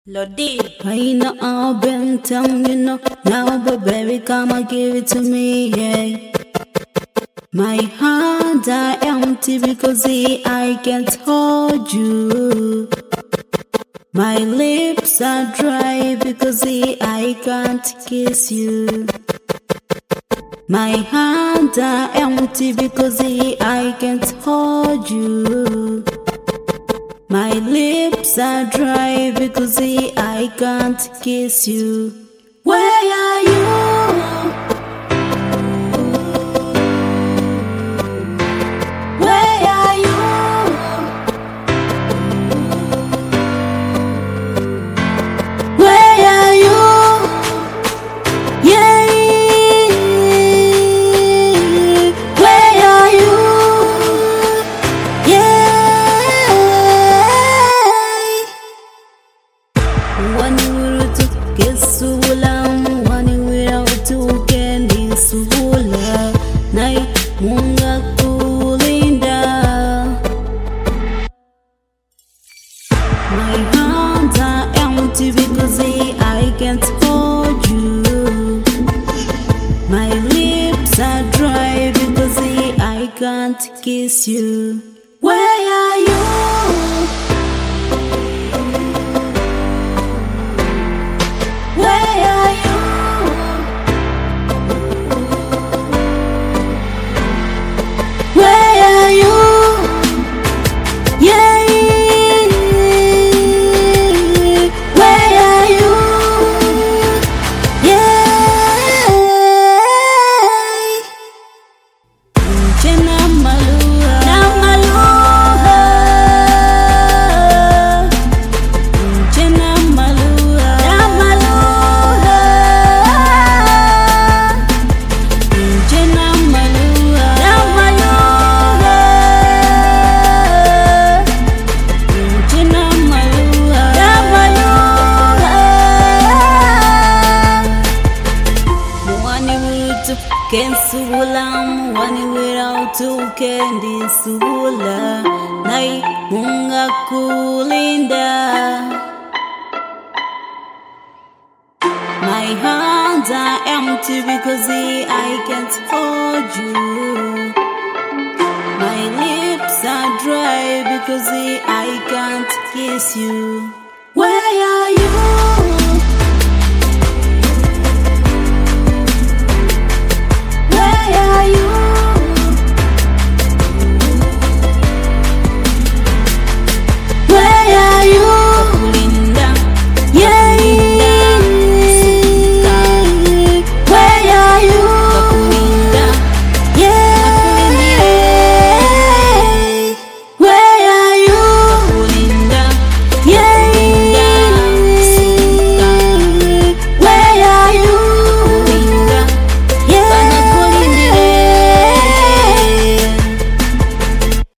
Lodi. I know I've been telling you no, now but baby come and give it to me, yeah. My hands are empty because I can't hold you. My lips are dry because I can't kiss you. My hands are empty because I can't hold you. My lips are dry because I can't kiss you. Where are you? Where are you? Where are you? Yeah. Where are you? Yeah. Wani wurutu kesula, wani wirautu kendi subula, nai munga kulinda. My hands are empty because I can't hold you. My lips are dry because I can't kiss you. Where are you? Where are you? Where are you? Yeah. Where are you? Yeah. Jena malua, na malua. Jena malua, na malua. Jena malua, na malua. Jena malua, na malua. Mwani wutu kensula, mwani wirautu kendi subula, nai munga kulinda. My hands are empty because I can't hold you. My lips are dry because I can't kiss you.